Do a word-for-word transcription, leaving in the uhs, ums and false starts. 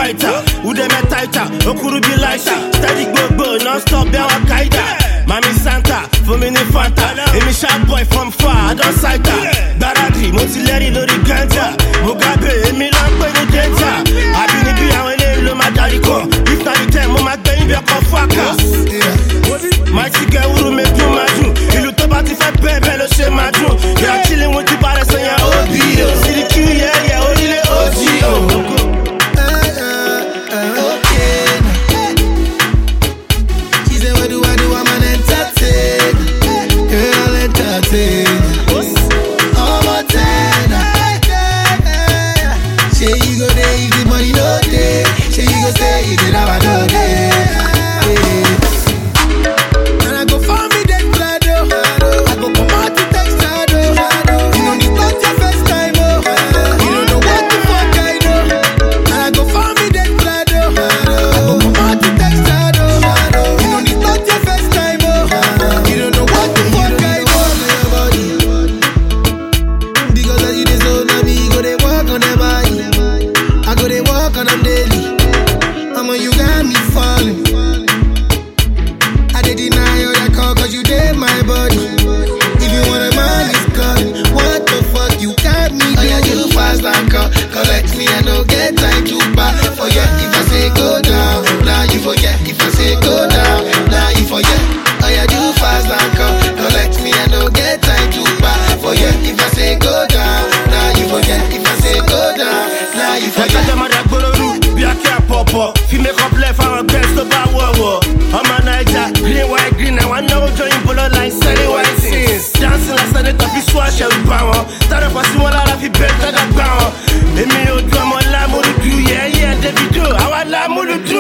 fighter. Who them a tighter? Okuru be lighter. Steady go go, non-stop, be Al Qaeda. Mami Santa, for me ni Fanta. Emi sharp boy from far, I don't sight her. Baradri, Motileri, Lori Ganja. Mugabe, Emi Lampo, no danger. I be ni be a wele, lo ma daddy come. If not the time, mama going be a confaka. My chica uru me do my do. Ilu to bati fe bebe lo she my do. They are chilling with the bars and your O B O. See the Q, yeah, yeah, only the O G O. Fi make up left our best about war war. I'm a Niger, green, white, green. I want no join polo line, selling white scenes. Dancing like Senator, fi swash every power. Start up a small lot of better than power. Emi o do, I'm a la mudu do, yeah, yeah, David do. I want la mudu do.